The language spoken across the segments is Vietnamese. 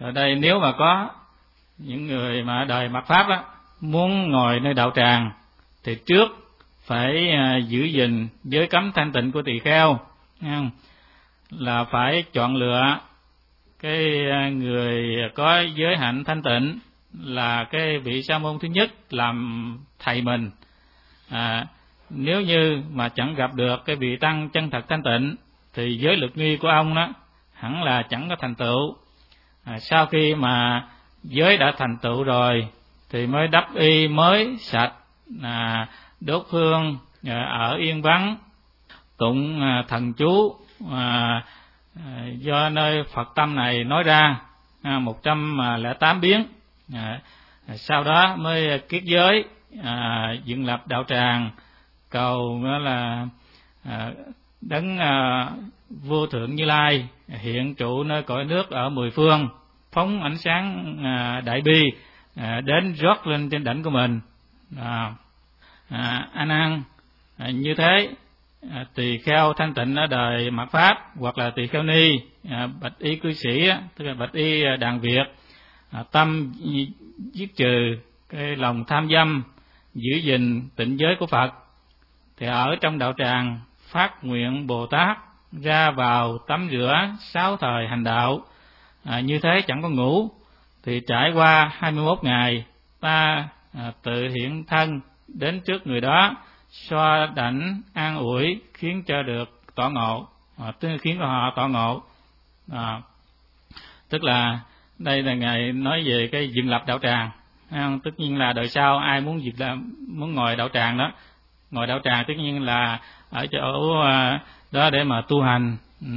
Ở đây nếu mà có những người mà đời mạt Pháp đó muốn ngồi nơi đạo tràng thì trước phải giữ gìn giới cấm thanh tịnh của tỳ kheo, là phải chọn lựa cái người có giới hạnh thanh tịnh là cái vị sa môn thứ nhất làm thầy mình. Nếu như mà chẳng gặp được cái vị tăng chân thật thanh tịnh thì giới luật nghi của ông đó hẳn là chẳng có thành tựu. Sau khi mà giới đã thành tựu rồi thì mới đắp y mới sạch, đốt hương, ở yên vắng, tụng thần chú do nơi Phật tâm này nói ra 108 biến. Sau đó mới kiết giới, dựng lập đạo tràng, cầu là đấng vô thượng Như Lai hiện trụ nơi cõi nước ở mười phương, phóng ánh sáng đại bi đến rót lên trên đảnh của mình. A Nan, như thế tỳ kheo thanh tịnh ở đời mạt Pháp hoặc là tỳ kheo ni, bạch y cư sĩ, tức là bạch y đàn Việt, tâm giết trừ cái lòng tham dâm, giữ gìn tịnh giới của Phật, thì ở trong đạo tràng phát nguyện Bồ Tát ra vào tắm rửa 6 thời hành đạo. Như thế chẳng có ngủ, thì trải qua 21 ngày ta tự hiện thân đến trước người đó, xoa đảnh an ủi khiến cho được tỏ ngộ, khiến cho họ tỏ ngộ. Tức là đây là Ngài nói về cái dựng lập đạo tràng. Tất nhiên là đời sau ai muốn muốn ngồi đạo tràng đó, ngồi đạo tràng tất nhiên là ở chỗ đó để mà tu hành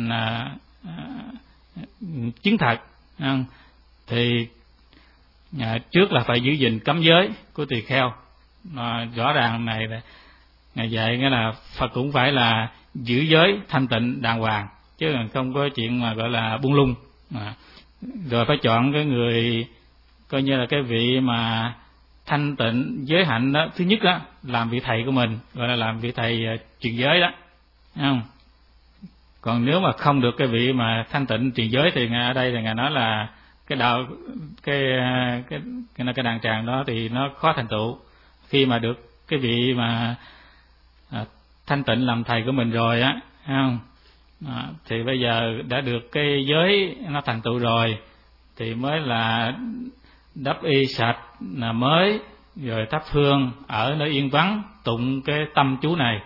chứng thật, thì trước là phải giữ gìn cấm giới của tỳ kheo. Rõ ràng này là Ngài dạy nghĩa là Phật cũng phải là giữ giới thanh tịnh đàng hoàng, chứ không có chuyện mà gọi là buông lung. Rồi phải chọn cái người coi như là cái vị mà thanh tịnh giới hạnh đó, thứ nhất đó làm vị thầy của mình, gọi là làm vị thầy truyền giới đó, không? Còn nếu mà không được cái vị mà thanh tịnh truyền giới thì ở đây là Ngài nói là cái đạo cái đàn tràng đó thì nó khó thành tựu. Khi mà được cái vị mà thanh tịnh làm thầy của mình rồi á, không? Thì bây giờ đã được cái giới nó thành tựu rồi thì mới là đắp y sạch là mới, rồi thắp hương ở nơi yên vắng, tụng cái tâm chú này.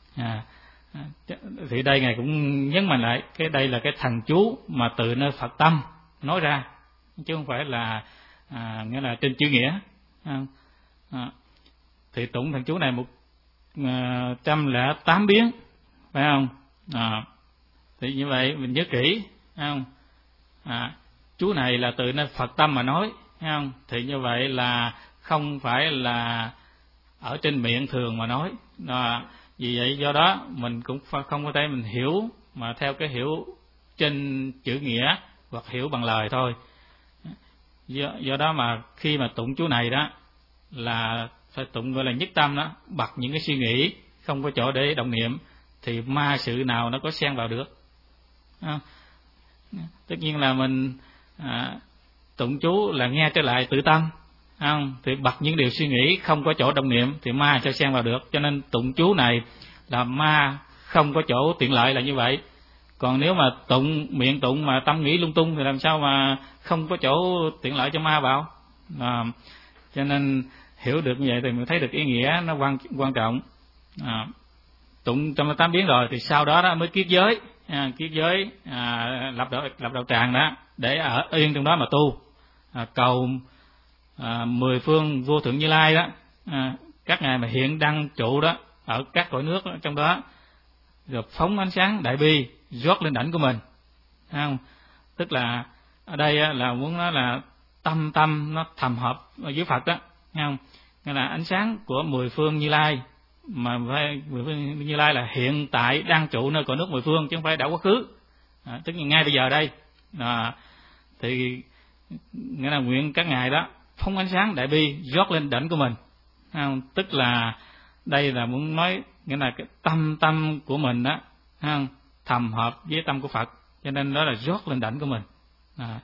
Thì đây Ngài cũng nhấn mạnh lại cái đây là cái thần chú mà từ nơi Phật tâm nói ra, chứ không phải là nghĩa là trên chữ nghĩa. Thì tụng thần chú này 108 biến, phải không? Thì như vậy mình nhớ kỹ, không? Chú này là từ nơi Phật tâm mà nói, không? Thì như vậy là không phải là ở trên miệng thường mà nói. Vì vậy do đó mình cũng không có thể mình hiểu mà theo cái hiểu trên chữ nghĩa hoặc hiểu bằng lời thôi. Do đó mà khi mà tụng chú này đó là phải tụng gọi là nhất tâm đó, bật những cái suy nghĩ không có chỗ để động niệm, thì ma sự nào nó có xen vào được. Tất nhiên là mình tụng chú là nghe trở lại tự tâm, không? Thì bật những điều suy nghĩ không có chỗ động niệm thì ma cho xen vào được. Cho nên tụng chú này là ma không có chỗ tiện lợi là như vậy. Còn nếu mà miệng tụng mà tâm nghĩ lung tung thì làm sao mà không có chỗ tiện lợi cho ma vào. Cho nên hiểu được như vậy thì mình thấy được ý nghĩa nó quan trọng. Tụng 108 biến rồi thì sau đó mới kiết giới, lập đạo tràng đó để ở yên trong đó mà tu, cầu mười phương vô thượng Như Lai đó, các ngài mà hiện đăng trụ đó ở các cõi nước đó, trong đó rồi phóng ánh sáng đại bi rót lên đảnh của mình, không? Tức là ở đây là muốn nói là tâm nó thầm hợp với Phật đó, không? Nghĩa là ánh sáng của mười phương Như Lai, mà mười phương Như Lai là hiện tại đang trụ nơi cõi nước mười phương chứ không phải đã quá khứ. Tức là ngay bây giờ đây thì nghĩa là nguyện các ngài đó phóng ánh sáng đại bi rót lên đảnh của mình, không? Tức là đây là muốn nói nghĩa là cái tâm của mình đó, không? Thầm hợp với tâm của Phật, cho nên đó là rót lên đảnh của mình.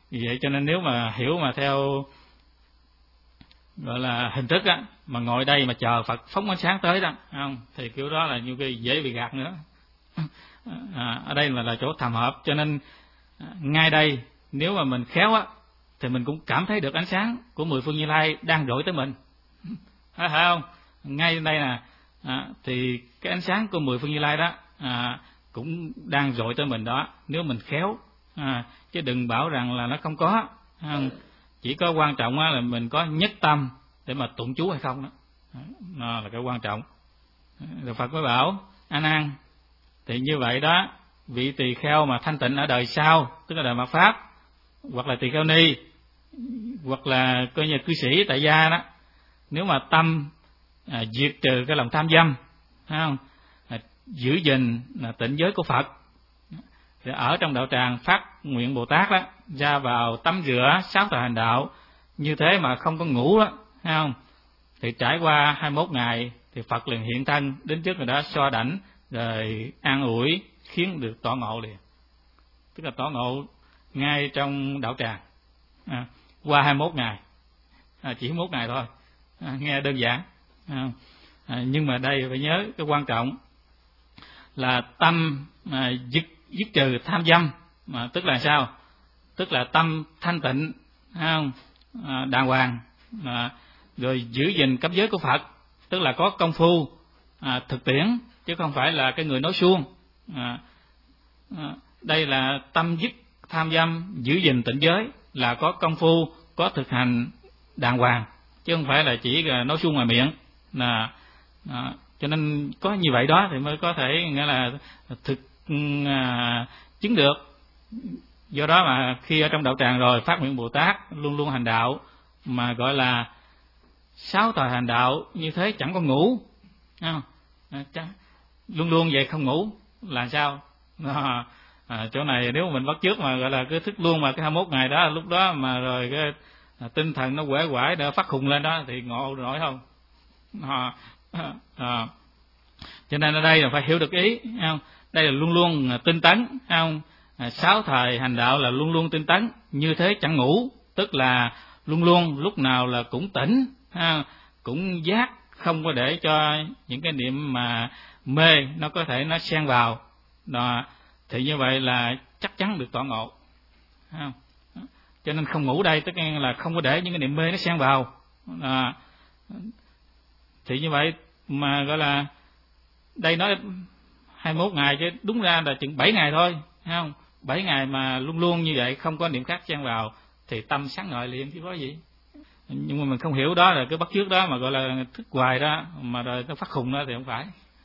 Vì vậy cho nên nếu mà hiểu mà theo gọi là hình thức á, mà ngồi đây mà chờ Phật phóng ánh sáng tới đó, không, thì kiểu đó là nhiều khi dễ bị gạt nữa. Ở đây là chỗ thầm hợp, cho nên ngay đây nếu mà mình khéo á, thì mình cũng cảm thấy được ánh sáng của mười phương Như Lai đang rọi tới mình, phải không? Ngay đây nè, thì cái ánh sáng của mười phương Như Lai đó cũng đang rọi tới mình đó, nếu mình khéo, chứ đừng bảo rằng là nó không có. Chỉ có quan trọng là mình có nhất tâm để mà tụng chú hay không đó, nó là cái quan trọng. Rồi Phật mới bảo A Nan, thì như vậy đó, vị tỳ kheo mà thanh tịnh ở đời sau, tức là đời mạt pháp, hoặc là tỳ kheo ni, hoặc là coi như cư sĩ tại gia đó, nếu mà tâm diệt trừ cái lòng tham dâm, thấy không? Giữ gìn tịnh giới của Phật, thì ở trong đạo tràng phát nguyện Bồ Tát đó, ra vào tắm rửa 6 thời hành đạo như thế mà không có ngủ đó, thấy không? Thì trải qua 21 ngày thì Phật liền hiện thân đến trước người đó, xoa đảnh rồi an ủi, khiến được tỏ ngộ liền, tức là tỏ ngộ ngay trong đạo tràng, qua 21 ngày, chỉ 21 ngày thôi, nghe đơn giản, nhưng mà đây phải nhớ cái quan trọng là tâm dứt trừ tham dâm, tức là sao? Tức là tâm thanh tịnh, không? Đàng hoàng, rồi giữ gìn cấp giới của Phật, tức là có công phu thực tiễn, chứ không phải là cái người nói suông. Đây là tâm dứt tham dâm, giữ gìn tịnh giới, là có công phu, có thực hành đàng hoàng, chứ không phải là chỉ nói suông ngoài miệng. Cho nên có như vậy đó thì mới có thể nghĩa là thực chứng được. Do đó mà khi ở trong đạo tràng rồi phát nguyện Bồ Tát luôn luôn hành đạo, mà gọi là 6 thời hành đạo như thế chẳng có ngủ, luôn luôn vậy không ngủ là sao? Chỗ này nếu mà mình bắt chước mà gọi là cứ thức luôn mà cái 21 ngày đó, lúc đó mà rồi cái tinh thần nó quể quải để phát khùng lên đó thì ngộ nổi không? Cho nên ở đây là phải hiểu được ý, không? Đây là luôn luôn tinh tấn, không? 6 thời hành đạo là luôn luôn tinh tấn, như thế chẳng ngủ, tức là luôn luôn lúc nào là cũng tỉnh, cũng giác, không có để cho những cái niệm mà mê nó có thể nó xen vào đó, thì như vậy là chắc chắn được tỏ ngộ, không? Cho nên không ngủ đây tức là không có để những cái niệm mê nó xen vào, thì như vậy mà gọi là đây nói 21 ngày chứ đúng ra là chừng 7 ngày thôi, thấy không? 7 ngày mà luôn luôn như vậy, không có niệm khác xen vào thì tâm sáng ngời liền chứ có gì. Nhưng mà mình không hiểu đó là cái bắt chước đó mà gọi là thức hoài đó, mà rồi nó phát khùng đó thì không phải.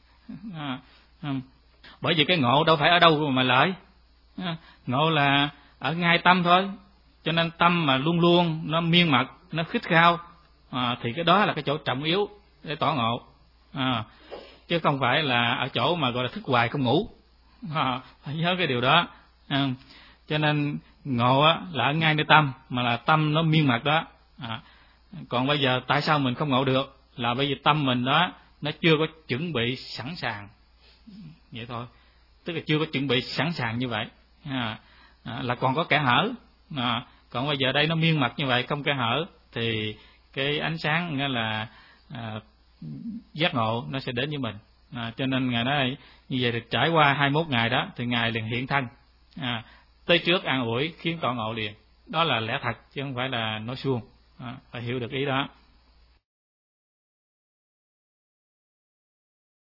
Bởi vì cái ngộ đâu phải ở đâu mà lợi, ngộ là ở ngay tâm thôi. Cho nên tâm mà luôn luôn nó miên mật, nó khít khao, thì cái đó là cái chỗ trọng yếu để tỏ ngộ, chứ không phải là ở chỗ mà gọi là thức hoài không ngủ. Phải nhớ cái điều đó. Cho nên ngộ là ở ngay nơi tâm, mà là tâm nó miên mật đó. Còn bây giờ tại sao mình không ngộ được, là bởi vì tâm mình đó nó chưa có chuẩn bị sẵn sàng vậy thôi, tức là chưa có chuẩn bị sẵn sàng như vậy, là còn có kẽ hở. Còn bây giờ đây nó miên mật như vậy, không kẽ hở, thì cái ánh sáng nghĩa là giác ngộ nó sẽ đến với mình. Cho nên Ngài nói như vậy, thì trải qua 21 ngày đó thì Ngài liền hiện thân, tới trước an ủi khiến tỏ ngộ liền. Đó là lẽ thật chứ không phải là nói suông. Phải hiểu được ý đó.